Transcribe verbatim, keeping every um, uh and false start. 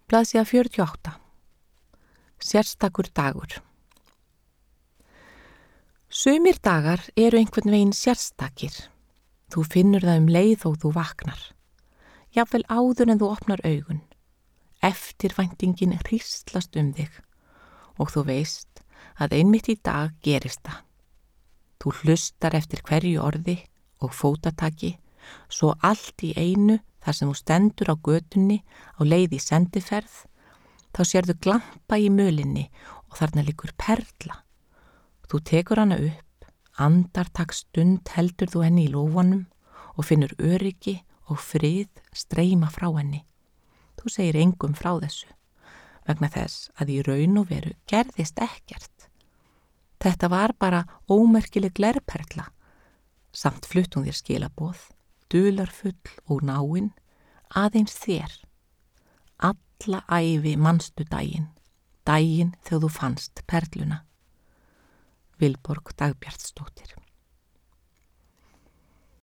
Blaðsíða fjörutíu og átta. Sérstakur dagur. Sumir dagar eru einhvern veginn sérstakir. Þú finnur það um leið og þú vaknar. Jafnvel áður en þú opnar augun. Eftirvæntingin hríslast um þig og þú veist að einmitt í dag gerist það. Þú hlustar eftir hverju orði og fótataki, svo allt í einu þar sem þú stendur á götunni á leið í sendiferð, þá sérðu glampa í mölinni og þarna liggur perla. Þú tekur hana upp, andartaksstund heldur þú henni í lófanum og finnur öryggi og frið streyma frá henni. Þú segir engum frá þessu, vegna þess að í raun og veru gerðist ekkert. Þetta var bara ómerkileg glerperla, samt flutt hún þér skilaboð, dularfull og náin, aðeins þér. Alla ævi manstu daginn, daginn þegar þú fannst perluna. Vilborg Dagbjartsdóttir.